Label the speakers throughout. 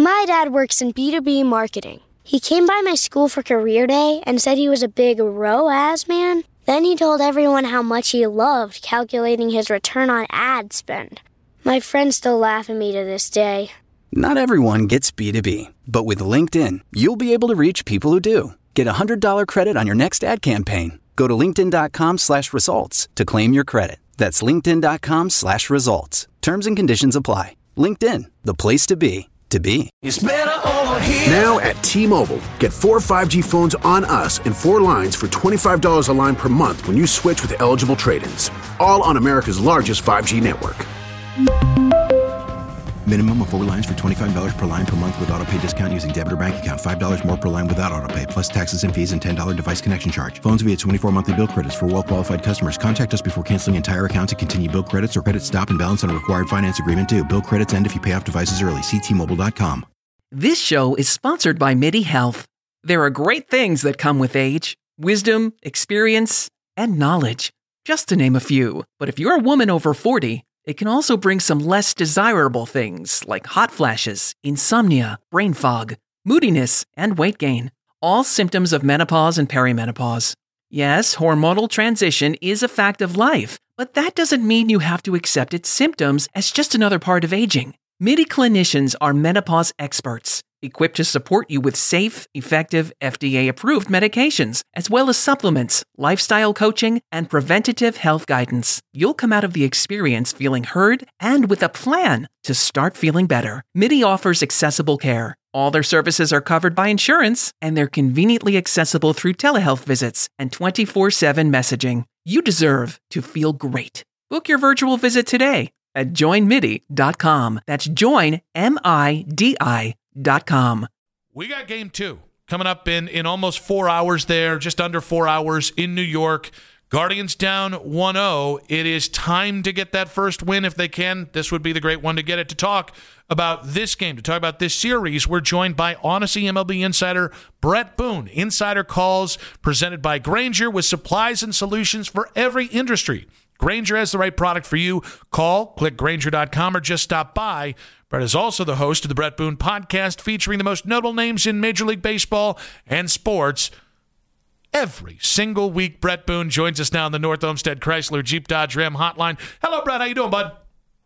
Speaker 1: My dad works in B2B marketing. He came by my school for career day and said he was a big ROAS man. Then he told everyone how much he loved calculating his return on ad spend. My friends still laugh at me to this day.
Speaker 2: Not everyone gets B2B, but with LinkedIn, you'll be able to reach people who do. Get a $100 credit on your next ad campaign. Go to linkedin.com/results to claim your credit. That's linkedin.com/results. Terms and conditions apply. LinkedIn, the place to be, to be.
Speaker 3: It's better over here.
Speaker 4: Now at T-Mobile, get 4 5G phones on us and 4 lines for $25 a line per month when you switch with eligible trade-ins. All on America's largest 5G network.
Speaker 5: Minimum of 4 lines for $25 per line per month with autopay discount using debit or bank account. $5 more per line without autopay, plus taxes and fees and $10 device connection charge. Phones via 24 monthly bill credits for well-qualified customers. Contact us before canceling entire account to continue bill credits or credit stop and balance on required finance agreement due. Bill credits end if you pay off devices early. See T-Mobile.com.
Speaker 6: This show is sponsored by MIDI Health. There are great things that come with age: wisdom, experience, and knowledge, just to name a few. But if you're a woman over 40, it can also bring some less desirable things like hot flashes, insomnia, brain fog, moodiness, and weight gain. All symptoms of menopause and perimenopause. Yes, hormonal transition is a fact of life, but that doesn't mean you have to accept its symptoms as just another part of aging. MIDI clinicians are menopause experts, equipped to support you with safe, effective, FDA-approved medications, as well as supplements, lifestyle coaching, and preventative health guidance. You'll come out of the experience feeling heard and with a plan to start feeling better. MIDI offers accessible care. All their services are covered by insurance, and they're conveniently accessible through telehealth visits and 24/7 messaging. You deserve to feel great. Book your virtual visit today at joinmidi.com. That's joinmidi.com.
Speaker 7: We got game 2 coming up in almost 4 hours there, just under 4 hours in New York. Guardians down 1-0. It is time to get that first win if they can. This would be the great one to get it. To talk about this game, to talk about this series, we're joined by Odyssey MLB insider Bret Boone. Insider Calls presented by Grainger, with supplies and solutions for every industry. Grainger has the right product for you. Call, click Grainger.com, or just stop by. Bret is also the host of the Bret Boone Podcast, featuring the most notable names in Major League Baseball and sports. Every single week, Bret Boone joins us now on the North Olmsted Chrysler Jeep Dodge Ram hotline. Hello, Bret. How you doing, bud?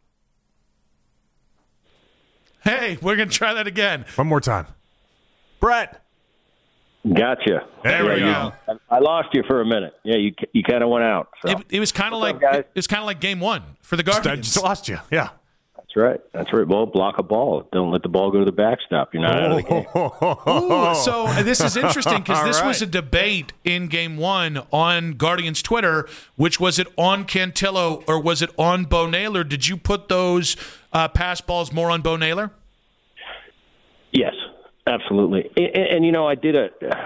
Speaker 7: Hey, we're going to try that again.
Speaker 8: One more time. Bret.
Speaker 9: Gotcha.
Speaker 7: There we go.
Speaker 9: I lost you for a minute. Yeah, you kind of went out. So.
Speaker 7: It was kind of like game 1 for the Guardians.
Speaker 8: I just lost you. Yeah.
Speaker 9: That's right. Well, block a ball. Don't let the ball go to the backstop. You're not out of the game.
Speaker 7: Ooh, so this is interesting because this was a debate in game 1 on Guardians Twitter. Which was it, on Cantillo or was it on Bo Naylor? Did you put those pass balls more on Bo Naylor?
Speaker 9: Yes, absolutely. And I did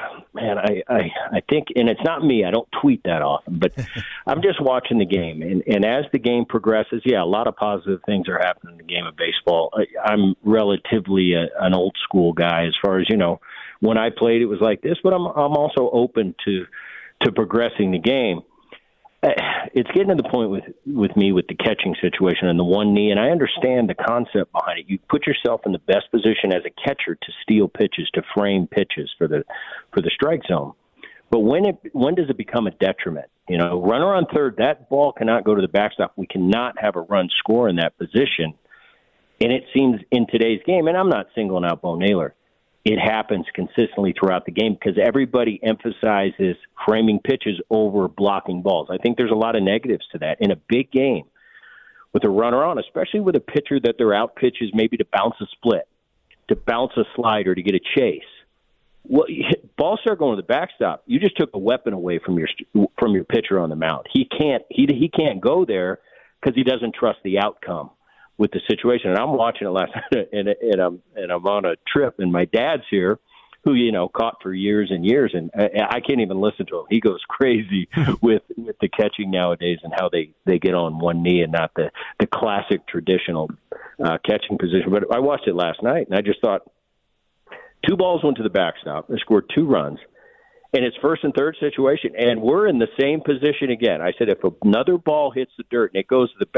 Speaker 9: I think, and it's not me, I don't tweet that often, but I'm just watching the game. And as the game progresses, a lot of positive things are happening in the game of baseball. I'm relatively an old school guy as far as, when I played, it was like this, but I'm also open to progressing the game. It's getting to the point with me with the catching situation and the one knee, and I understand the concept behind it. You put yourself in the best position as a catcher to steal pitches, to frame pitches for the strike zone. But when does it become a detriment? Runner on third, that ball cannot go to the backstop. We cannot have a run score in that position. And it seems in today's game, and I'm not singling out Bo Naylor, it happens consistently throughout the game because everybody emphasizes framing pitches over blocking balls. I think there's a lot of negatives to that. In a big game with a runner on, especially with a pitcher that their out pitches maybe to bounce a split, to bounce a slider, to get a chase. Well, balls start going to the backstop. You just took a weapon away from your pitcher on the mound. He can't go there because he doesn't trust the outcome with the situation. And I'm watching it last night, and I'm on a trip, and my dad's here, who caught for years and years, and I can't even listen to him. He goes crazy with the catching nowadays and how they get on one knee and not the classic traditional catching position. But I watched it last night, and I just thought 2 balls went to the backstop. They scored 2 runs, and it's first and third situation, and we're in the same position again. I said if another ball hits the dirt and it goes to the back,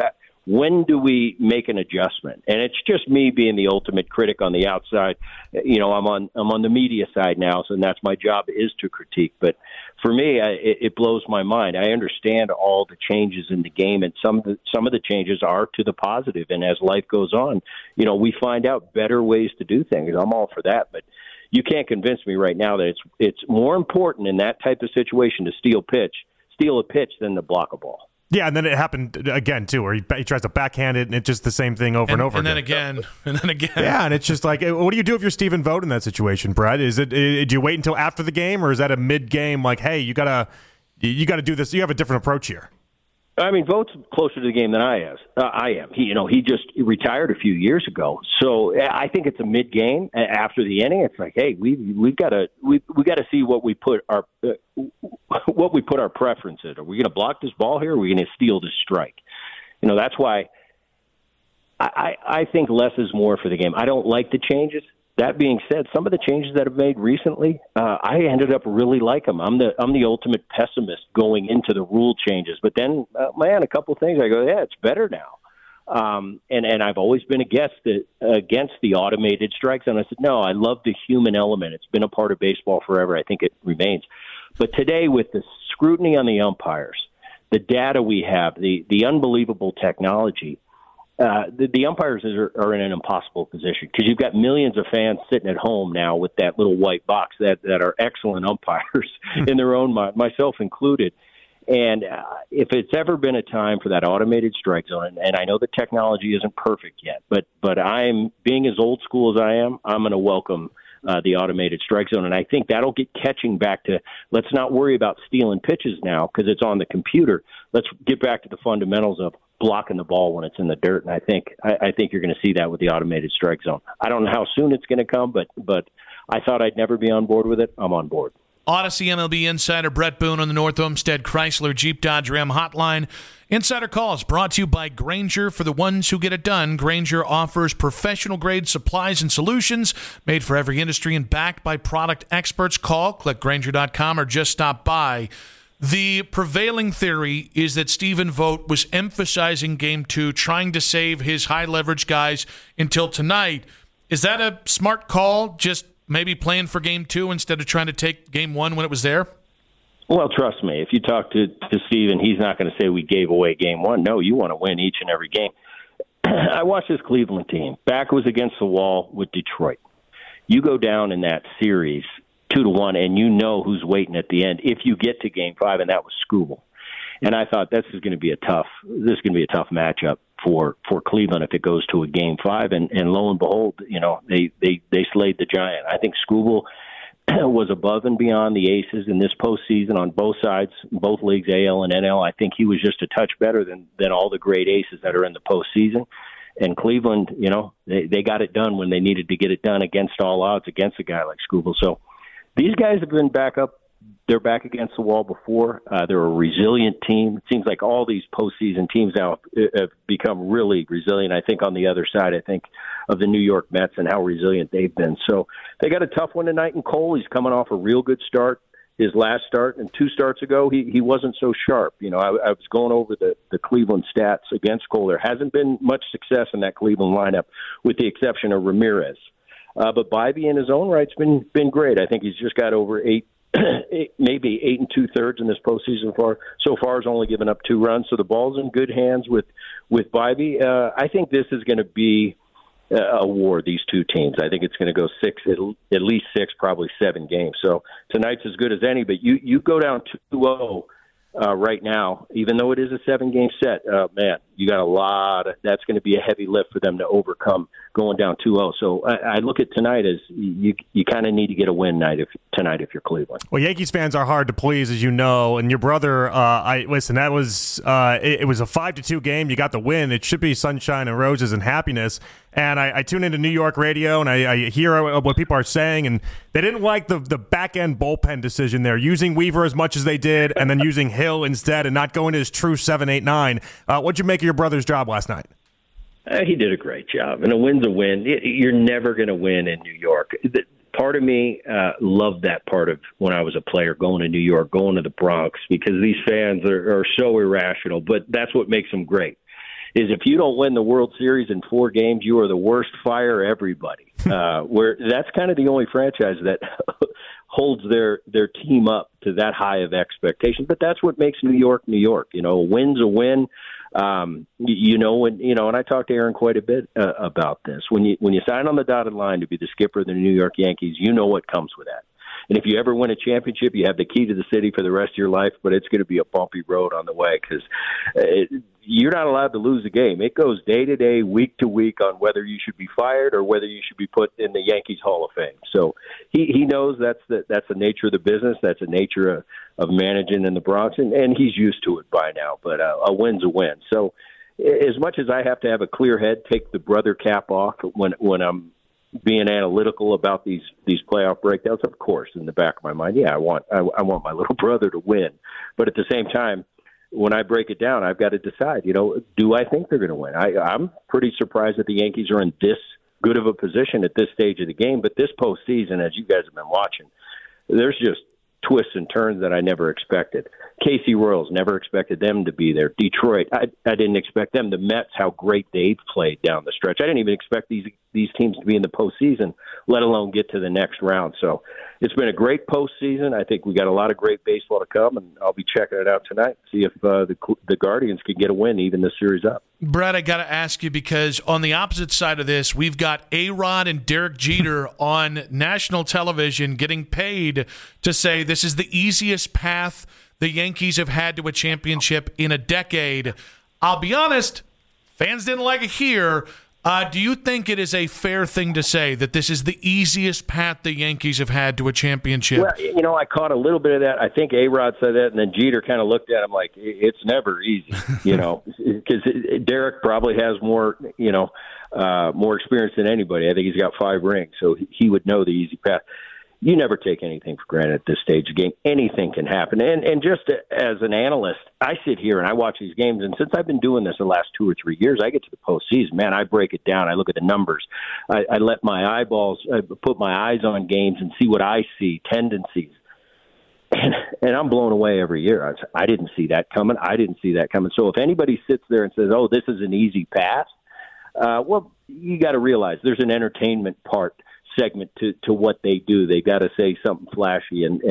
Speaker 9: When do we make an adjustment? And it's just me being the ultimate critic on the outside. You know, I'm on the media side now, so that's my job is to critique. But for me, it blows my mind. I understand all the changes in the game, and some of the changes are to the positive. And as life goes on, you know, we find out better ways to do things. I'm all for that, but you can't convince me right now that it's more important in that type of situation to steal a pitch than to block a ball.
Speaker 8: Yeah, and then it happened again, too, where he tries to backhand it, and it's just the same thing over and over
Speaker 7: again. And then again.
Speaker 8: Yeah, and it's just like, what do you do if you're Stephen Vogt in that situation, Brett? Do you wait until after the game, or is that a mid-game, like, hey, you gotta do this, you have a different approach here?
Speaker 9: I mean, Vogt's closer to the game than I am. He just retired a few years ago, so I think it's a mid game after the inning. It's like, hey, we've got to see what we put our preference in. Are we going to block this ball here? Or are we going to steal this strike? You know, that's why I think less is more for the game. I don't like the changes. That being said, some of the changes that have made recently, I ended up really like them. I'm the ultimate pessimist going into the rule changes, but then, a couple of things I go, yeah, it's better now. And I've always been against the automated strike zone. I said, no, I love the human element. It's been a part of baseball forever. I think it remains. But today, with the scrutiny on the umpires, the data we have, the unbelievable technology. The umpires are in an impossible position because you've got millions of fans sitting at home now with that little white box that are excellent umpires in their own mind, myself included. And if it's ever been a time for that automated strike zone, and I know the technology isn't perfect yet, but I'm being as old school as I am, I'm going to welcome the automated strike zone. And I think that'll get catching back to, let's not worry about stealing pitches now because it's on the computer. Let's get back to the fundamentals of blocking the ball when it's in the dirt. And I think you're going to see that with the automated strike zone. I don't know how soon it's going to come, but I thought I'd never be on board with it. I'm on board.
Speaker 7: Odyssey MLB insider Brett Boone on the North Olmsted Chrysler Jeep Dodge Ram hotline. Insider calls brought to you by Grainger. For the ones who get it done, Grainger offers professional-grade supplies and solutions made for every industry and backed by product experts. Call, click Grainger.com, or just stop by. The prevailing theory is that Stephen Vogt was emphasizing Game 2, trying to save his high-leverage guys until tonight. Is that a smart call, just maybe playing for Game 2 instead of trying to take Game 1 when it was there?
Speaker 9: Well, trust me, if you talk to Stephen, he's not going to say we gave away Game 1. No, you want to win each and every game. I watched this Cleveland team. Back was against the wall with Detroit. You go down in that series 2-1, and you know who's waiting at the end if you get to Game 5, and that was Skubal. And I thought this is going to be a tough matchup for Cleveland if it goes to a Game 5. And lo and behold, you know, they slayed the giant. I think Skubal was above and beyond the aces in this postseason on both sides, both leagues, AL and NL. I think he was just a touch better than all the great aces that are in the postseason. And Cleveland, you know, they got it done when they needed to get it done against all odds against a guy like Skubal. So these guys have been back up. They're back against the wall before. They're a resilient team. It seems like all these postseason teams now have become really resilient. I think on the other side, of the New York Mets and how resilient they've been. So they got a tough one tonight in Cole. He's coming off a real good start. His last start and 2 starts ago, he wasn't so sharp. You know, I was going over the Cleveland stats against Cole. There hasn't been much success in that Cleveland lineup, with the exception of Ramirez. But Bybee in his own right's been great. I think he's just got over maybe 8 2/3 in this postseason so far has only given up 2 runs. So the ball's in good hands with Bybee. I think this is going to be a war, these two teams. I think it's going to go 6, at least 6, probably 7 games. So tonight's as good as any, but you go down 2-0 right now, even though it is a 7-game set, man, you got a lot that's going to be a heavy lift for them to overcome going down 2-0. So I look at tonight as you kind of need to get a win tonight if you're Cleveland.
Speaker 8: Well, Yankees fans are hard to please, as you know, and your brother, that was it was a 5-2 game. You got the win. It should be sunshine and roses and happiness. And I tune into New York radio, and I hear what people are saying, and they didn't like the back-end bullpen decision there, using Weaver as much as they did and then using Hill instead and not going to his true 7-8-9. What'd you make of your brother's job last night?
Speaker 9: He did a great job, and a win's a win. You're never going to win in New York. Part of me loved that part of when I was a player, going to New York, going to the Bronx, because these fans are so irrational, but that's what makes them great. is if you don't win the World Series in 4 games, you are the worst. Fire everybody. Where that's kind of the only franchise that holds their team up to that high of expectation. But that's what makes New York, New York. A win's a win. And I talked to Aaron quite a bit about this. When you sign on the dotted line to be the skipper of the New York Yankees, you know what comes with that. And if you ever win a championship, you have the key to the city for the rest of your life, but it's going to be a bumpy road on the way because you're not allowed to lose a game. It goes day to day, week to week on whether you should be fired or whether you should be put in the Yankees Hall of Fame. So he knows that's the nature of the business. That's the nature of managing in the Bronx, and he's used to it by now. But a win's a win. So as much as I have to have a clear head, take the brother cap off when I'm being analytical about these playoff breakdowns, of course, in the back of my mind, I want my little brother to win. But at the same time, when I break it down, I've got to decide, do I think they're going to win? I'm pretty surprised that the Yankees are in this good of a position at this stage of the game. But this postseason, as you guys have been watching, there's just twists and turns that I never expected. KC Royals, never expected them to be there. Detroit, I didn't expect them. The Mets, how great they've played down the stretch. I didn't even expect these teams to be in the postseason, let alone get to the next round. So it's been a great postseason. I think we got a lot of great baseball to come, and I'll be checking it out tonight, see if the Guardians can get a win, even this series up.
Speaker 7: Brad, I got to ask you, because on the opposite side of this, we've got A-Rod and Derek Jeter on national television getting paid to say this is the easiest path the Yankees have had to a championship in a decade. I'll be honest, fans didn't like it here. Do you think it is a fair thing to say that this is the easiest path the Yankees have had to a championship?
Speaker 9: Well, I caught a little bit of that. I think A-Rod said that, and then Jeter kind of looked at him like, it's never easy, because Derek probably has more experience than anybody. I think he's got 5 rings, so he would know the easy path. You never take anything for granted at this stage of the game. Anything can happen. And just as an analyst, I sit here and I watch these games, and since I've been doing this the last 2 or 3 years, I get to the postseason, man, I break it down. I look at the numbers. I let my eyeballs put my eyes on games and see what I see, tendencies. And I'm blown away every year. I didn't see that coming. I didn't see that coming. So if anybody sits there and says, oh, this is an easy path, well, you got to realize there's an entertainment segment to what they do. They got to say something flashy and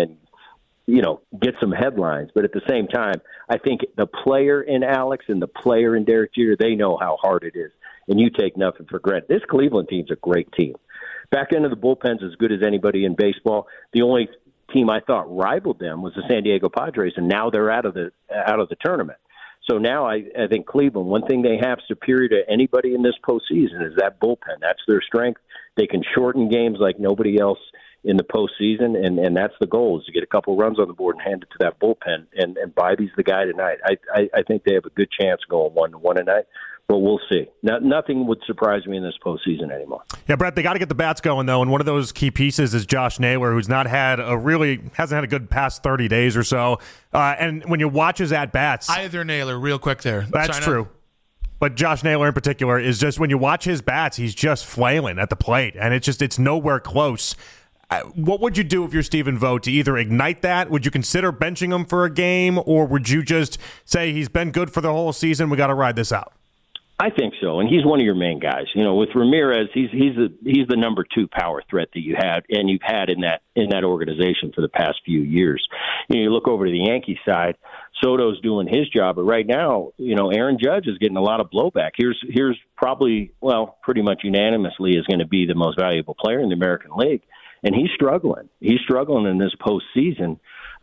Speaker 9: get some headlines. But at the same time, I think the player in Alex and the player in Derek Jeter, they know how hard it is, and you take nothing for granted. This Cleveland team's a great team. Back end of the bullpen's as good as anybody in baseball. The only team I thought rivaled them was the San Diego Padres, and now they're out of the tournament. So now I think Cleveland, one thing they have superior to anybody in this postseason is that bullpen. That's their strength. They can shorten games like nobody else in the postseason, and that's the goal, is to get a couple runs on the board and hand it to that bullpen. And Bibby's the guy tonight. I think they have a good chance going 1-1 tonight, but we'll see. Nothing would surprise me in this postseason anymore.
Speaker 8: Yeah, Brett, they got to get the bats going, though, and one of those key pieces is Josh Naylor, who's hasn't had a good past 30 days or so. And when you watch his at-bats...
Speaker 7: Either Naylor, real quick there.
Speaker 8: That's true. But Josh Naylor in particular is just, when you watch his bats, he's just flailing at the plate, and it's nowhere close. What would you do if you're Stephen Vogt to either ignite that? Would you consider benching him for a game, or would you just say he's been good for the whole season, we got to ride this out?
Speaker 9: I think so, and he's one of your main guys. With Ramirez, he's the number 2 power threat that you have, and you've had in that organization for the past few years. You look over to the Yankee side, Soto's doing his job, but right now, Aaron Judge is getting a lot of blowback. Here's probably, pretty much unanimously, is going to be the most valuable player in the American League, and he's struggling. He's struggling in this postseason.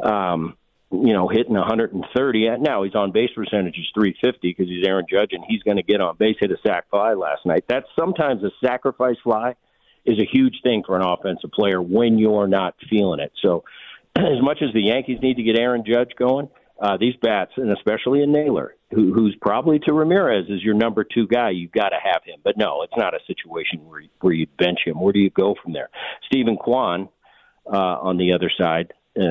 Speaker 9: Hitting 130. Now his on-base percentage is .350 because he's Aaron Judge, and he's going to get on base. Hit a sac fly last night. That's sometimes a sacrifice fly is a huge thing for an offensive player when you're not feeling it. So as much as the Yankees need to get Aaron Judge going, these bats, and especially in Naylor, who's probably to Ramirez is your number 2 guy, you've got to have him. But no, it's not a situation where you bench him. Where do you go from there? Stephen Kwan on the other side,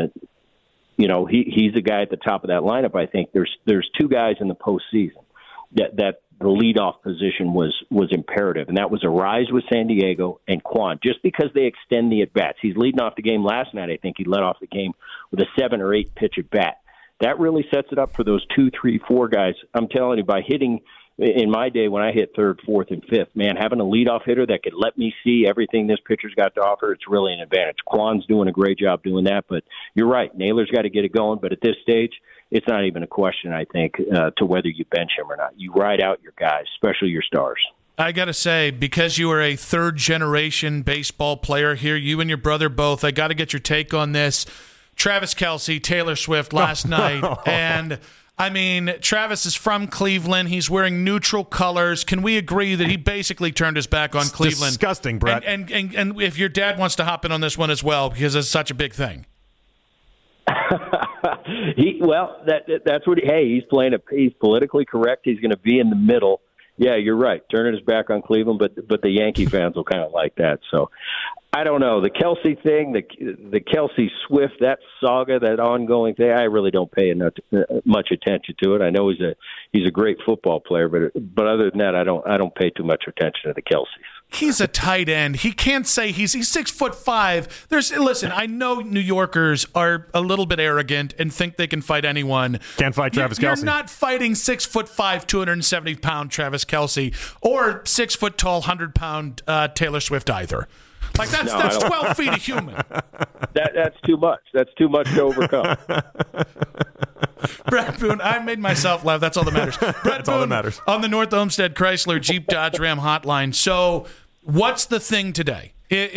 Speaker 9: he's a guy at the top of that lineup. I think there's 2 guys in the postseason that the leadoff position was imperative, and that was Arise with San Diego and Kwan, just because they extend the at-bats. He's leading off the game last night. I think he led off the game with a 7 or 8 pitch at-bat. That really sets it up for those 2, 3, 4 guys. I'm telling you, by hitting in my day when I hit third, fourth, and fifth, man, having a leadoff hitter that could let me see everything this pitcher's got to offer, it's really an advantage. Kwan's doing a great job doing that, but you're right. Naylor's got to get it going, but at this stage, it's not even a question, I think, to whether you bench him or not. You ride out your guys, especially your stars.
Speaker 7: I got to say, because you are a third-generation baseball player here, you and your brother both, I got to get your take on this. Travis Kelce, Taylor Swift last night, and I mean, Travis is from Cleveland. He's wearing neutral colors. Can we agree that he basically turned his back on Cleveland?
Speaker 8: Disgusting, Brett.
Speaker 7: And if your dad wants to hop in on this one as well, because it's such a big thing.
Speaker 9: That's what. Hey, he's playing. He's politically correct. He's going to be in the middle. Yeah, you're right. Turning his back on Cleveland, but the Yankee fans will kind of like that. So I don't know. The Kelce thing, the Kelce Swift, that saga, that ongoing thing, I really don't pay much attention to it. I know he's a great football player, but other than that, I don't pay too much attention to the Kelces.
Speaker 7: He's a tight end. He can't say he's 6'5". Listen, I know New Yorkers are a little bit arrogant and think they can fight anyone.
Speaker 8: Can't fight Travis Kelce.
Speaker 7: You're not fighting 6'5", 270-pound Travis Kelce or 6 foot tall, 100-pound Taylor Swift either. Like that's 12 feet of human.
Speaker 9: That's too much. That's too much to overcome.
Speaker 7: Brett Boone, I made myself laugh. That's all that matters. Brett Boone,
Speaker 8: all that matters.
Speaker 7: On the North Olmsted Chrysler Jeep Dodge Ram hotline. So, what's the thing today?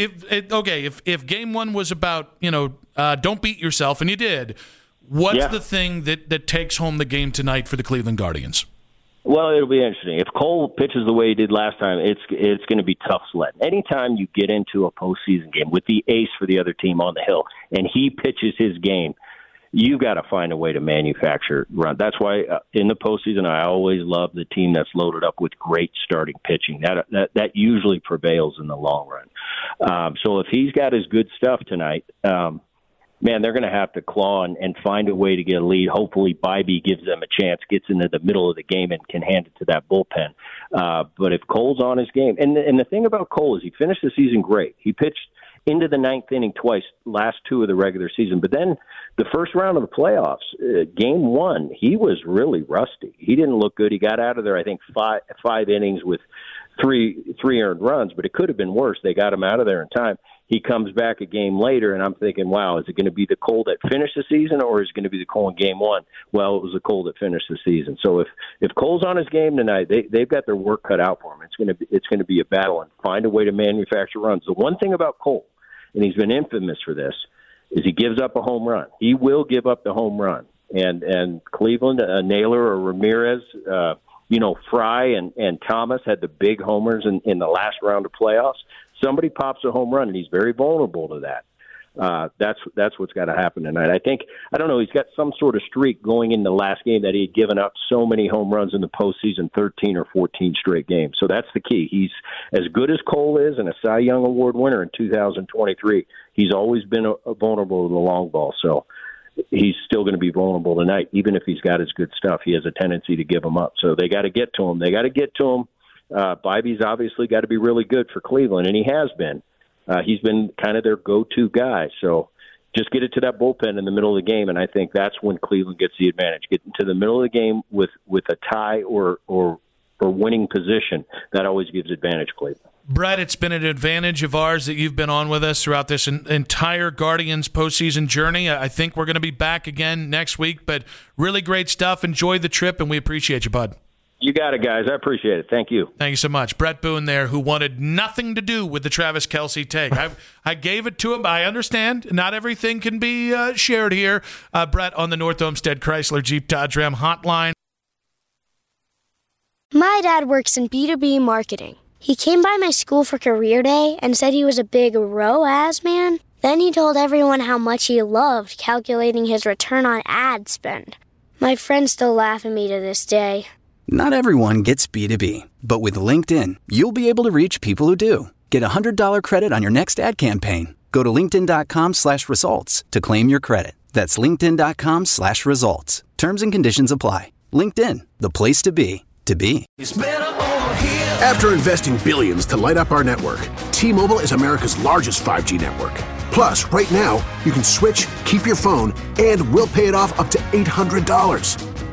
Speaker 7: If game one was about don't beat yourself, and you did, what's the thing that takes home the game tonight for the Cleveland Guardians?
Speaker 9: Well, it'll be interesting. If Cole pitches the way he did last time, it's going to be tough sledding. Anytime you get into a postseason game with the ace for the other team on the hill, and he pitches his game, you've got to find a way to manufacture run. That's why in the postseason, I always love the team that's loaded up with great starting pitching. That usually prevails in the long run. So if he's got his good stuff tonight, man, they're going to have to claw and find a way to get a lead. Hopefully, Bybee gives them a chance, gets into the middle of the game, and can hand it to that bullpen. But if Cole's on his game, and the thing about Cole is he finished the season great. He pitched into the ninth inning twice, last two of the regular season. But then the first round of the playoffs, game one, he was really rusty. He didn't look good. He got out of there, I think, five innings with three earned runs, but it could have been worse. They got him out of there in time. He comes back a game later, and I'm thinking, wow, is it going to be the Cole that finished the season, or is it going to be the Cole in game one? Well, it was the Cole that finished the season. So if Cole's on his game tonight, they've got their work cut out for him. It's going to be a battle and find a way to manufacture runs. The one thing about Cole, and he's been infamous for this, is he gives up a home run. He will give up the home run. And Cleveland, Naylor or Ramirez, Fry and Thomas had the big homers in the last round of playoffs. Somebody pops a home run, and he's very vulnerable to that. That's what's got to happen tonight. I don't know, he's got some sort of streak going in the last game that he had given up so many home runs in the postseason, 13 or 14 straight games. So that's the key. He's as good as Cole is and a Cy Young Award winner in 2023. He's always been vulnerable to the long ball. So he's still going to be vulnerable tonight. Even if he's got his good stuff, he has a tendency to give them up. So they got to get to him. Bybee's obviously got to be really good for Cleveland, and he has been. He's been kind of their go-to guy. So just get it to that bullpen in the middle of the game, and I think that's when Cleveland gets the advantage. Get into the middle of the game with a tie or winning position. That always gives advantage Cleveland.
Speaker 7: Brett, it's been an advantage of ours that you've been on with us throughout this entire Guardians postseason journey. I think we're going to be back again next week, but really great stuff. Enjoy the trip, and we appreciate you, bud.
Speaker 9: You got it, guys. I appreciate it. Thank you.
Speaker 7: Thank you so much. Brett Boone there, who wanted nothing to do with the Travis Kelce take. I gave it to him. I understand. Not everything can be shared here. Brett on the North Olmsted Chrysler Jeep Dodge Ram hotline.
Speaker 1: My dad works in B2B marketing. He came by my school for career day and said he was a big ROAS man. Then he told everyone how much he loved calculating his return on ad spend. My friends still laugh at me to this day.
Speaker 2: Not everyone gets B2B, but with LinkedIn, you'll be able to reach people who do. Get a $100 credit on your next ad campaign. Go to linkedin.com/results to claim your credit. That's linkedin.com/results. Terms and conditions apply. LinkedIn, the place to be, to be.
Speaker 4: After investing billions to light up our network, T-Mobile is America's largest 5G network. Plus, right now, you can switch, keep your phone, and we'll pay it off up to $800.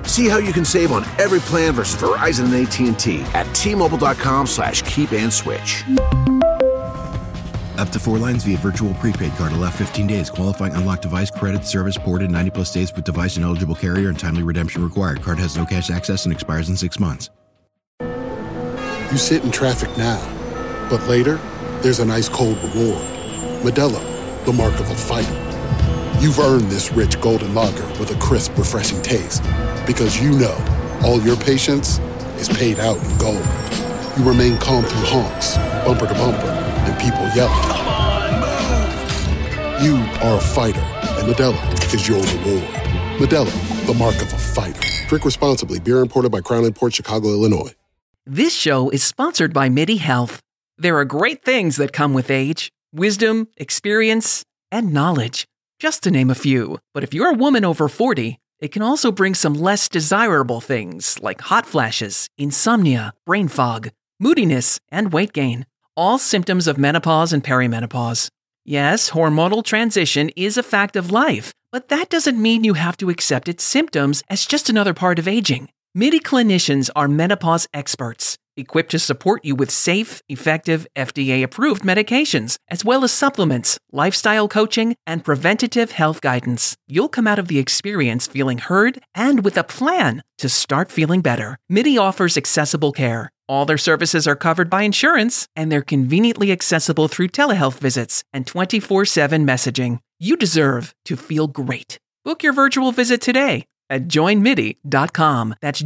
Speaker 4: See how you can save on every plan versus Verizon and AT&T at T-Mobile.com/keep-and-switch.
Speaker 5: Up to 4 lines via virtual prepaid card. Allow 15 days. Qualifying unlocked device credit service ported 90-plus days with device and eligible carrier and timely redemption required. Card has no cash access and expires in 6 months.
Speaker 3: You sit in traffic now, but later, there's an ice-cold reward. Modelo, the mark of a fighter. You've earned this rich golden lager with a crisp, refreshing taste. Because you know all your patience is paid out in gold. You remain calm through honks, bumper to bumper, and people yelling. Come on, move! You are a fighter, and Modelo is your reward. Modelo, the mark of a fighter. Drink responsibly. Beer imported by Crown Imports, Chicago, Illinois.
Speaker 6: This show is sponsored by MIDI Health. There are great things that come with age, wisdom, experience, and knowledge, just to name a few. But if you're a woman over 40, it can also bring some less desirable things like hot flashes, insomnia, brain fog, moodiness, and weight gain. All symptoms of menopause and perimenopause. Yes, hormonal transition is a fact of life, but that doesn't mean you have to accept its symptoms as just another part of aging. MIDI clinicians are menopause experts, equipped to support you with safe, effective, FDA-approved medications, as well as supplements, lifestyle coaching, and preventative health guidance. You'll come out of the experience feeling heard and with a plan to start feeling better. MIDI offers accessible care. All their services are covered by insurance, and they're conveniently accessible through telehealth visits and 24/7 messaging. You deserve to feel great. Book your virtual visit today at joinmidi.com. That's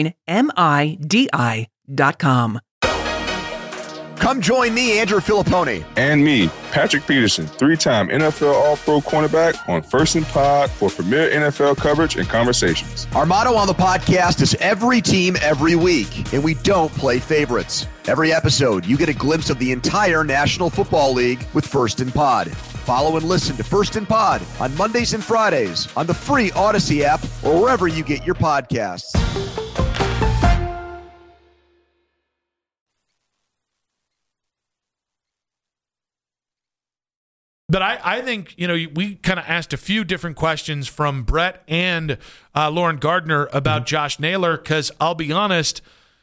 Speaker 6: joinmidi.com.
Speaker 10: Come join me, Andrew Filipponi.
Speaker 11: And me, Patrick Peterson, 3-time NFL All-Pro cornerback on First and Pod for premier NFL coverage and conversations.
Speaker 10: Our motto on the podcast is every team, every week, and we don't play favorites. Every episode, you get a glimpse of the entire National Football League with First and Pod. Follow and listen to First and Pod on Mondays and Fridays on the free Odyssey app or wherever you get your podcasts.
Speaker 7: But I think, we kind of asked a few different questions from Brett and Lauren Gardner about Josh Naylor, because I'll be honest,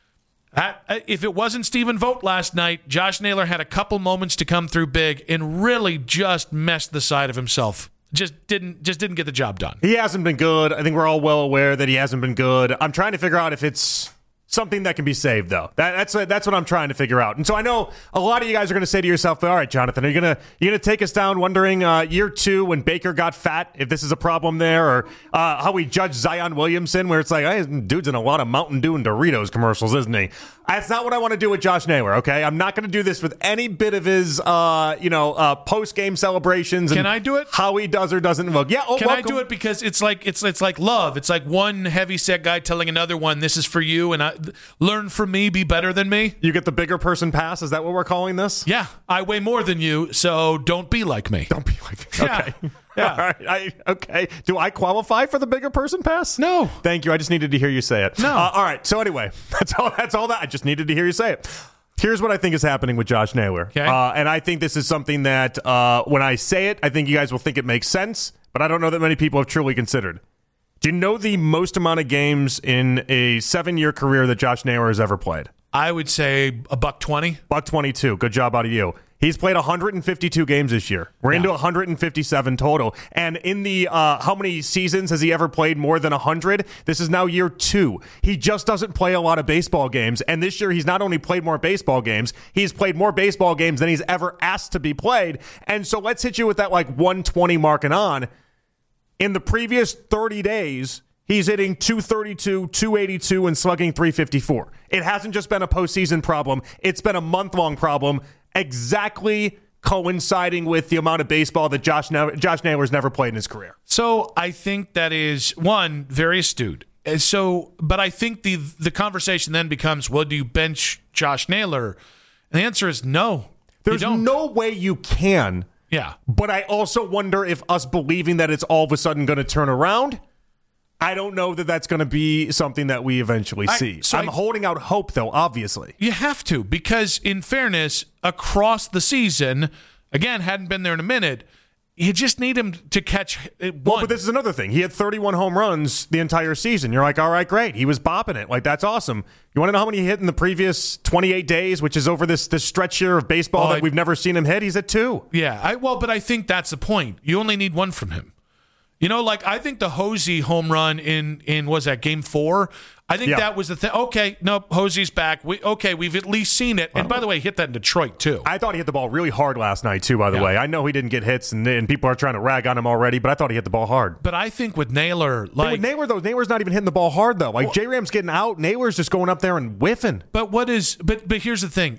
Speaker 7: if it wasn't Stephen Vogt last night, Josh Naylor had a couple moments to come through big and really just messed the side of himself. Just didn't get the job done.
Speaker 8: He hasn't been good. I think we're all well aware that he hasn't been good. I'm trying to figure out if it's something that can be saved, though. That's what I'm trying to figure out. And so I know a lot of you guys are going to say to yourself, all right, Jonathan, are you going to take us down wondering year 2 when Baker got fat, if this is a problem there, or how we judge Zion Williamson, where it's like, hey, dude's in a lot of Mountain Dew and Doritos commercials, isn't he? That's not what I want to do with Josh Naylor, okay? I'm not going to do this with any bit of his, post-game celebrations.
Speaker 7: Can I do it?
Speaker 8: How he does or doesn't look. Yeah,
Speaker 7: Can I do it? Because it's like love. It's like one heavy-set guy telling another one, this is for you, and learn from me, be better than me.
Speaker 8: You get the bigger person pass? Is that what we're calling this?
Speaker 7: Yeah. I weigh more than you, so don't be like me.
Speaker 8: Don't be like me. Okay. Yeah. All right. Okay. Do I qualify for the bigger person pass?
Speaker 7: No.
Speaker 8: Thank you. I just needed to hear you say it.
Speaker 7: No.
Speaker 8: All right. So anyway, that's all that. I just needed to hear you say it. Here's what I think is happening with Josh Naylor.
Speaker 7: Okay.
Speaker 8: And I think this is something that when I say it, I think you guys will think it makes sense, but I don't know that many people have truly considered. Do you know the most amount of games in a 7-year career that Josh Naylor has ever played?
Speaker 7: I would say $120.
Speaker 8: $122. Good job out of you. He's played 152 games this year. We're into 157 total. And in the how many seasons has he ever played more than 100? This is now year 2. He just doesn't play a lot of baseball games. And this year, he's not only played more baseball games, he's played more baseball games than he's ever asked to be played. And so let's hit you with that 120 mark and on. In the previous 30 days, he's hitting 232, 282, and slugging 354. It hasn't just been a postseason problem. It's been a month-long problem, exactly coinciding with the amount of baseball that Josh Naylor's never played in his career.
Speaker 7: So I think that is, one, very astute. But I think the conversation then becomes, well, do you bench Josh Naylor? And the answer is no.
Speaker 8: There's no way you can.
Speaker 7: Yeah.
Speaker 8: But I also wonder if us believing that it's all of a sudden going to turn around, I don't know that that's going to be something that we eventually see. I'm holding out hope, though, obviously.
Speaker 7: You have to, because in fairness, across the season, again, hadn't been there in a minute, You just need him to catch one.
Speaker 8: Well, but this is another thing. He had 31 home runs the entire season. You're like, all right, great. He was bopping it. Like, that's awesome. You want to know how many he hit in the previous 28 days, which is over this stretch here of baseball that we've never seen him hit? He's at 2.
Speaker 7: Yeah, but I think that's the point. You only need one from him. I think the Hosey home run in was that Game 4? I think that was the thing. Okay, no, Hosey's back. We've at least seen it. And by the way, he hit that in Detroit, too.
Speaker 8: I thought he hit the ball really hard last night, too, by the way. I know he didn't get hits, and people are trying to rag on him already, but I thought he hit the ball hard.
Speaker 7: But I think with Naylor,
Speaker 8: with Naylor, though, Naylor's not even hitting the ball hard, though. J-Ram's getting out. Naylor's just going up there and whiffing.
Speaker 7: But here's the thing.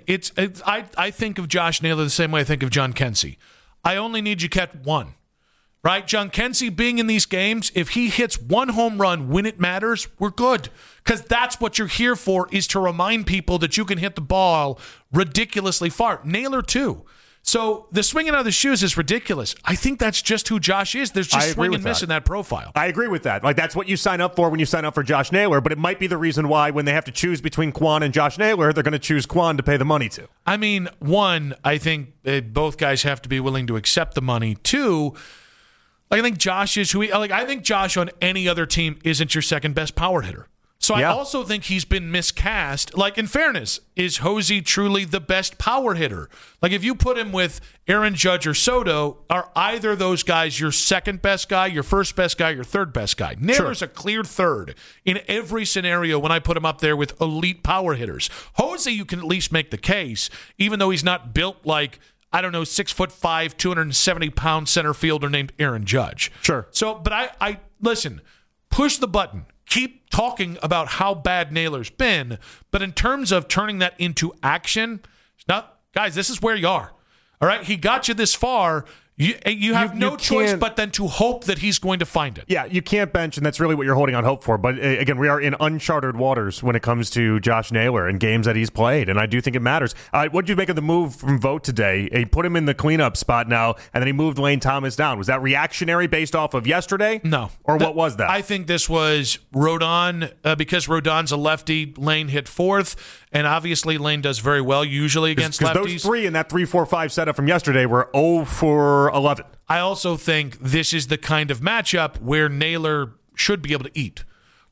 Speaker 7: I think of Josh Naylor the same way I think of John Kensey. I only need you to catch one. Right? John Kensey being in these games, if he hits one home run when it matters, we're good. Because that's what you're here for, is to remind people that you can hit the ball ridiculously far. Naylor, too. So the swinging out of the shoes is ridiculous. I think that's just who Josh is. There's just swing and miss in that profile.
Speaker 8: I agree with that. That's what you sign up for when you sign up for Josh Naylor, but it might be the reason why when they have to choose between Kwon and Josh Naylor, they're going to choose Kwon to pay the money to.
Speaker 7: I mean, one, I think both guys have to be willing to accept the money. Two, I think Josh is I think Josh on any other team isn't your second best power hitter. So I also think he's been miscast. In fairness, is Hosey truly the best power hitter? If you put him with Aaron Judge or Soto, are either those guys your second best guy, your first best guy, your third best guy? Naylor's a clear third in every scenario when I put him up there with elite power hitters. Hosey, you can at least make the case, even though he's not built like 6'5", 270-pound center fielder named Aaron Judge.
Speaker 8: Sure.
Speaker 7: So, but I listen, push the button. Keep talking about how bad Naylor's been, but in terms of turning that into action, guys, this is where you are. All right? He got you this far. You have no choice but then to hope that he's going to find it.
Speaker 8: Yeah, you can't bench, and that's really what you're holding on hope for. But again, we are in uncharted waters when it comes to Josh Naylor and games that he's played, and I do think it matters. What did you make of the move from Vogt today? He put him in the cleanup spot now, and then he moved Lane Thomas down. Was that reactionary based off of yesterday?
Speaker 7: No.
Speaker 8: Or what was that?
Speaker 7: I think this was Rodon, because Rodon's a lefty, Lane hit fourth. And obviously, Lane does very well usually against lefties.
Speaker 8: Because those three in that 3-4-5 setup from yesterday were 0 for 11.
Speaker 7: I also think this is the kind of matchup where Naylor should be able to eat.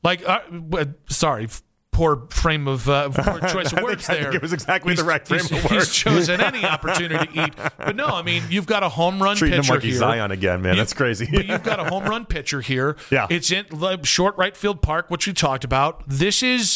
Speaker 7: Poor frame of poor choice of words there.
Speaker 8: I think it was exactly the right frame of words.
Speaker 7: He's chosen any opportunity to eat. But no, I mean, you've got a home run
Speaker 8: Treating
Speaker 7: pitcher
Speaker 8: him like
Speaker 7: here.
Speaker 8: He's Zion again, man. That's crazy.
Speaker 7: But you've got a home run pitcher here.
Speaker 8: Yeah.
Speaker 7: It's in short right field park, which we talked about. This is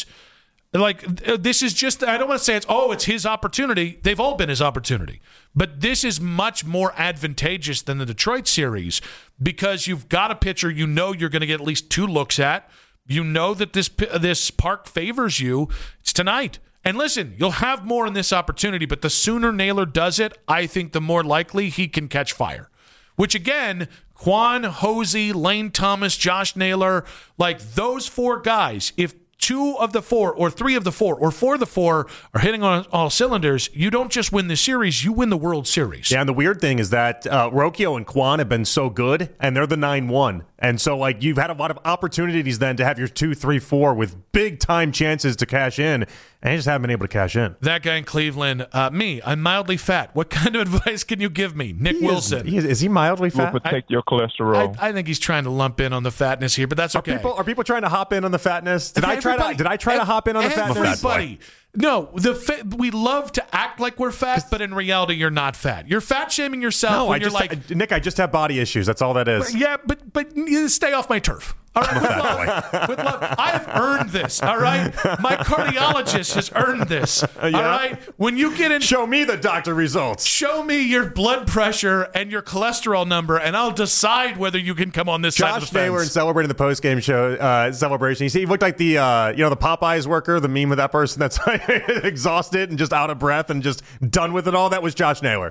Speaker 7: just, I don't want to say it's his opportunity. They've all been his opportunity. But this is much more advantageous than the Detroit series because you've got a pitcher you're going to get at least 2 looks at. You know that this park favors you. It's tonight. And listen, you'll have more in this opportunity, but the sooner Naylor does it, I think the more likely he can catch fire. Which again, Kwon, Hosey, Lane Thomas, Josh Naylor, those 4 guys, if 2 of the 4 or 3 of the 4 or 4 of the 4 are hitting on all cylinders, you don't just win the series, you win the World Series.
Speaker 8: Yeah, and the weird thing is that Rocchio and Kwon have been so good, and they're the 9-1. And so, you've had a lot of opportunities then to have your 2, 3, 4 with big-time chances to cash in, and you just haven't been able to cash in.
Speaker 7: That guy in Cleveland, I'm mildly fat. What kind of advice can you give me? Nick Wilson.
Speaker 8: Is he mildly fat?
Speaker 11: Will protect your cholesterol.
Speaker 7: I think he's trying to lump in on the fatness here, but that's okay.
Speaker 8: Are people trying to hop in on the fatness? Did I try to hop in on the fatness?
Speaker 7: Everybody. No, we love to act like we're fat, but in reality, you're not fat. You're fat shaming yourself when you're
Speaker 8: Nick, I just have body issues. That's all that is.
Speaker 7: Yeah, but you stay off my turf. All right, with love. I have earned this. All right, my cardiologist has earned this. All right, when you get in,
Speaker 8: show me the doctor results.
Speaker 7: Show me your blood pressure and your cholesterol number, and I'll decide whether you can come on this side of the fence.
Speaker 8: Josh Naylor celebrating the postgame show celebration. You see, he looked like the the Popeyes worker, the meme of that person that's exhausted and just out of breath and just done with it all. That was Josh Naylor.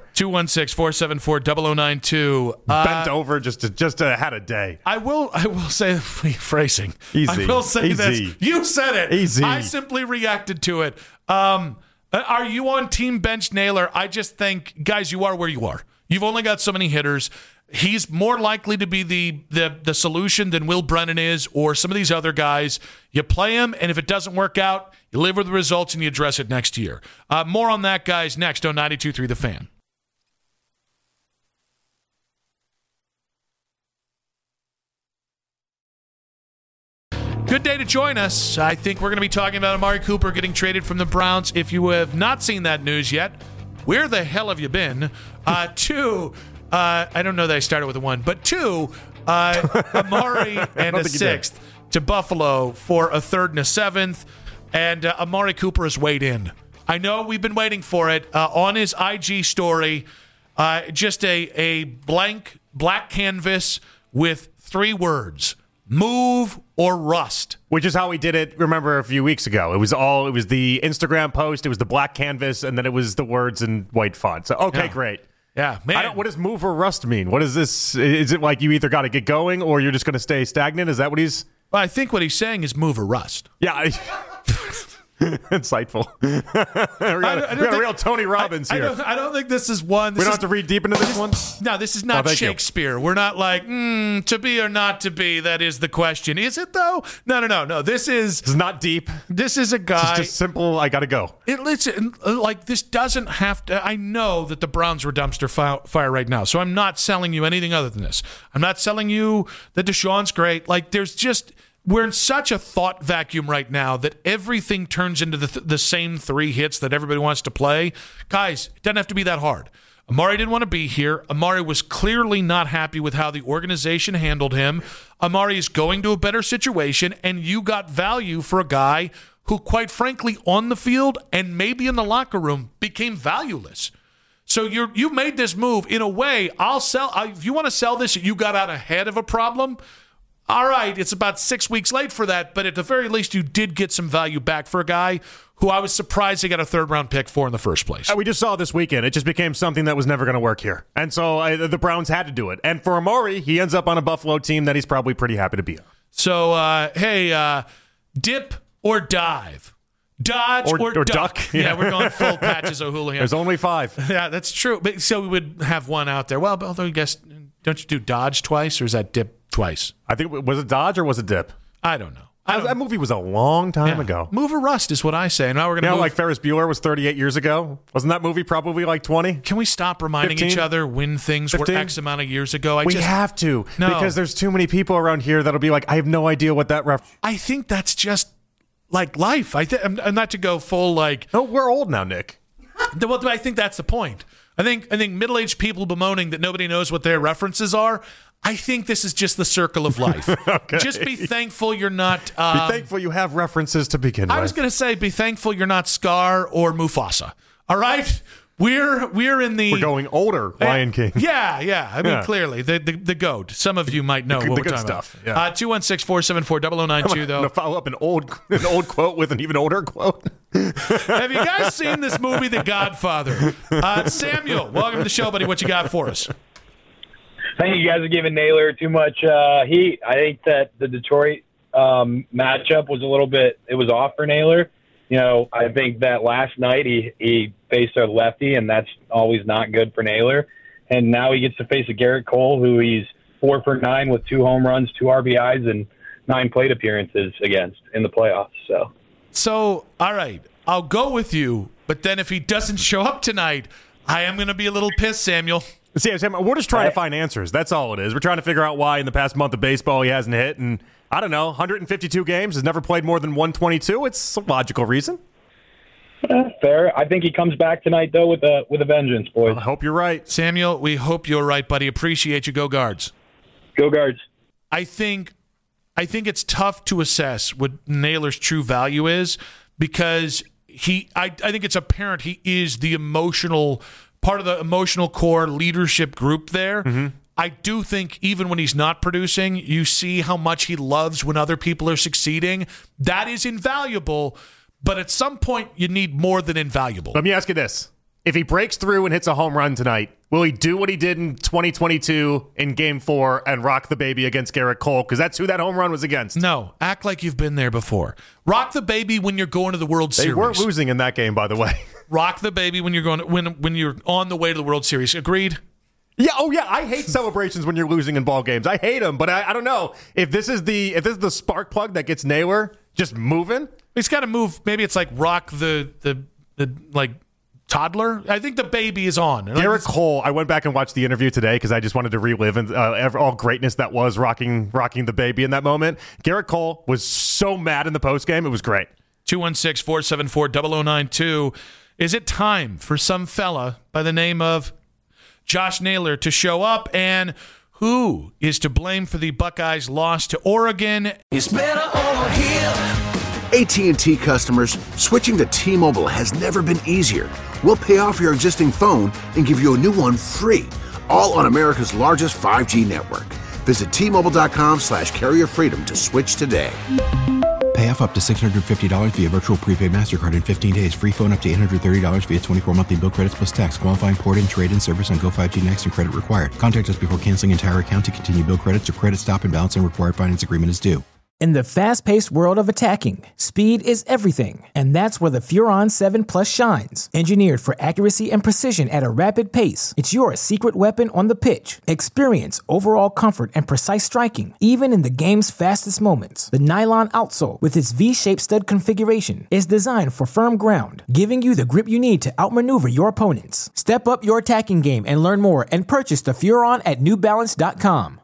Speaker 7: 216-474-0092.
Speaker 8: Bent over, just had a day.
Speaker 7: I will say phrasing.
Speaker 8: Easy.
Speaker 7: I will say
Speaker 8: Easy.
Speaker 7: this. You said it.
Speaker 8: Easy.
Speaker 7: I simply reacted to it. Are you on Team Bench Naylor? I just think, guys, you are where you are. You've only got so many hitters. He's more likely to be the solution than Will Brennan is or some of these other guys. You play him, and if it doesn't work out, you live with the results and you address it next year. More on that, guys, next on 92.3 The Fan. good day to join us. I think we're going to be talking about Amari Cooper getting traded from the Browns. If you have not seen that news yet, where the hell have you been? 2, I don't know that I started with a 1, but 2, Amari and a 6th to Buffalo for a 3rd and a 7th. And Amari Cooper has weighed in. I know we've been waiting for it. On his IG story, just a blank black canvas with 3 words: move or rust.
Speaker 8: Which is how we did it, remember, a few weeks ago. It was the Instagram post, it was the black canvas, and then it was the words in white font. So, okay, great.
Speaker 7: Yeah, man.
Speaker 8: What does move or rust mean? What is this? Is it like you either got to get going or you're just going to stay stagnant? Is that what he's...
Speaker 7: Well, I think what he's saying is move or rust.
Speaker 8: Yeah. Insightful. we got a real Tony Robbins here.
Speaker 7: I don't think this is one.
Speaker 8: We don't have to read deep into this one?
Speaker 7: No, this is not Shakespeare. We're not like, to be or not to be. That is the question. Is it, though? No. This is
Speaker 8: not deep.
Speaker 7: This is a guy.
Speaker 8: It's just simple, I got to go.
Speaker 7: Listen, like, this doesn't have to. I know that the Browns were dumpster fire right now, so I'm not selling you anything other than this. I'm not selling you that Deshaun's great. Like, there's just... We're in such a thought vacuum right now that everything turns into the same 3 hits that everybody wants to play. Guys, it doesn't have to be that hard. Amari didn't want to be here. Amari was clearly not happy with how the organization handled him. Amari is going to a better situation, and you got value for a guy who, quite frankly, on the field and maybe in the locker room, became valueless. So you made this move. In a way, I'll sell. If you want to sell this, you got out ahead of a problem. All right, it's about 6 weeks late for that, but at the very least, you did get some value back for a guy who I was surprised they got a 3rd-round pick for in the first place.
Speaker 8: We just saw this weekend. It just became something that was never going to work here. And so the Browns had to do it. And for Amari, he ends up on a Buffalo team that he's probably pretty happy to be on.
Speaker 7: So, dip or dive? Dodge or
Speaker 8: duck.
Speaker 7: Yeah, we're going full Patches O'Houlihan.
Speaker 8: There's only 5.
Speaker 7: Yeah, that's true. But, so we would have one out there. Well, although I guess, don't you do dodge twice, or is that dip twice?
Speaker 8: I think, was it dodge or was it dip?
Speaker 7: I don't know.
Speaker 8: That movie was a long time ago.
Speaker 7: Move or rust is what I say. Now we're going to move.
Speaker 8: Like Ferris Bueller was 38 years ago. Wasn't that movie probably like 20?
Speaker 7: Can we stop reminding
Speaker 8: 15?
Speaker 7: each other when things
Speaker 8: 15?
Speaker 7: were X amount of years ago?
Speaker 8: We have to. No. Because there's too many people around here that'll be like, I have no idea what that
Speaker 7: I think that's just like life. I'm not to go full like...
Speaker 8: No, we're old now, Nick.
Speaker 7: Well, I think that's the point. I think middle-aged people bemoaning that nobody knows what their references are. I think this is just the circle of life.
Speaker 8: Okay.
Speaker 7: Just be thankful you're not...
Speaker 8: be thankful you have references to begin with.
Speaker 7: I was going to say, be thankful you're not Scar or Mufasa. All right? We're in the...
Speaker 8: We're going older, Lion King.
Speaker 7: Yeah. I mean, clearly, the GOAT. Some of you might know what we're talking
Speaker 8: stuff.
Speaker 7: about. 216-474-0092, though.
Speaker 8: I'm going to follow up an old quote with an even older quote.
Speaker 7: Have you guys seen this movie, The Godfather? Samuel, welcome to the show, buddy. What you got for us?
Speaker 12: I think you guys are giving Naylor too much heat. I think that the Detroit matchup was a little bit – it was off for Naylor. You know, I think that last night he faced a lefty, and that's always not good for Naylor. And now he gets to face a Garrett Cole, who he's 4 for 9 with 2 home runs, 2 RBIs, and 9 plate appearances against in the playoffs.
Speaker 7: So, all right, I'll go with you. But then if he doesn't show up tonight, I am going to be a little pissed, Samuel.
Speaker 8: See, Sam, we're just trying to find answers. That's all it is. We're trying to figure out why in the past month of baseball he hasn't hit. And I don't know, 152 games, has never played more than 122. It's a logical reason.
Speaker 12: Fair. I think he comes back tonight, though, with a vengeance, boys.
Speaker 8: I hope you're right.
Speaker 7: Samuel, we hope you're right, buddy. Appreciate you. Go Guards.
Speaker 12: Go Guards.
Speaker 7: I think it's tough to assess what Naylor's true value is because I think it's apparent he is the emotional part of the emotional core leadership group there. Mm-hmm. I do think even when he's not producing, you see how much he loves when other people are succeeding. That is invaluable, but at some point you need more than invaluable.
Speaker 8: Let me ask you this. If he breaks through and hits a home run tonight, will he do what he did in 2022 in Game 4 and rock the baby against Garrett Cole? Because that's who that home run was against.
Speaker 7: No, act like you've been there before. Rock the baby when you're going to the World Series.
Speaker 8: They weren't losing in that game, by the way.
Speaker 7: Rock the baby when you're going when you're on the way to the World Series. Agreed?
Speaker 8: Yeah. Oh, yeah. I hate celebrations when you're losing in ball games. I hate them, but I don't know if this is the spark plug that gets Naylor just moving.
Speaker 7: He's got to move. Maybe it's like rock the like toddler. I think the baby is on.
Speaker 8: Garrett Cole, I went back and watched the interview today because I just wanted to relive all greatness that was rocking the baby in that moment. Garrett Cole was so mad in the postgame. It was great.
Speaker 7: 216-474-0092. Is it time for some fella by the name of Josh Naylor to show up? And who is to blame for the Buckeyes' loss to Oregon?
Speaker 13: It's better over here.
Speaker 4: AT&T customers, switching to T-Mobile has never been easier. We'll pay off your existing phone and give you a new one free, all on America's largest 5G network. Visit T-Mobile.com/carrier freedom to switch today.
Speaker 5: Pay off up to $650 via virtual prepaid MasterCard in 15 days. Free phone up to $830 via 24 monthly bill credits plus tax. Qualifying port-in, trade-in service on Go 5G Next and credit required. Contact us before canceling entire account to continue bill credits or credit stop and balance and required finance agreement is due.
Speaker 14: In the fast-paced world of attacking, speed is everything, and that's where the Furon 7 Plus shines. Engineered for accuracy and precision at a rapid pace, it's your secret weapon on the pitch. Experience overall comfort and precise striking, even in the game's fastest moments. The nylon outsole, with its V-shaped stud configuration, is designed for firm ground, giving you the grip you need to outmaneuver your opponents. Step up your attacking game and learn more and purchase the Furon at NewBalance.com.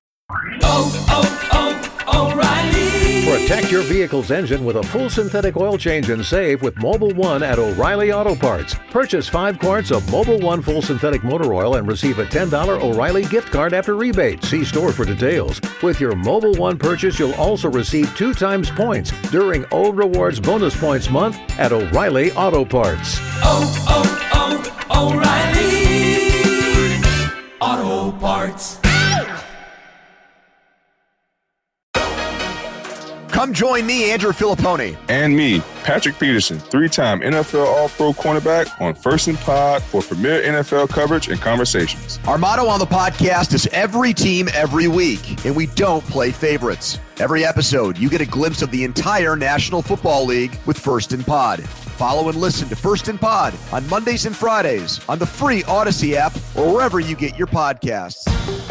Speaker 13: O'Reilly.
Speaker 15: Protect your vehicle's engine with a full synthetic oil change and save with Mobil 1 at O'Reilly Auto Parts. Purchase 5 quarts of Mobil 1 full synthetic motor oil and receive a $10 O'Reilly gift card after rebate. See store for details. With your Mobil 1 purchase, you'll also receive 2 times points during O Rewards Bonus Points Month at O'Reilly Auto Parts.
Speaker 13: O'Reilly Auto Parts.
Speaker 10: Come join me, Andrew Filipponi.
Speaker 11: And me, Patrick Peterson, 3-time NFL All-Pro cornerback on First and Pod for premier NFL coverage and conversations.
Speaker 10: Our motto on the podcast is every team, every week, and we don't play favorites. Every episode, you get a glimpse of the entire National Football League with First and Pod. Follow and listen to First and Pod on Mondays and Fridays on the free Odyssey app or wherever you get your podcasts.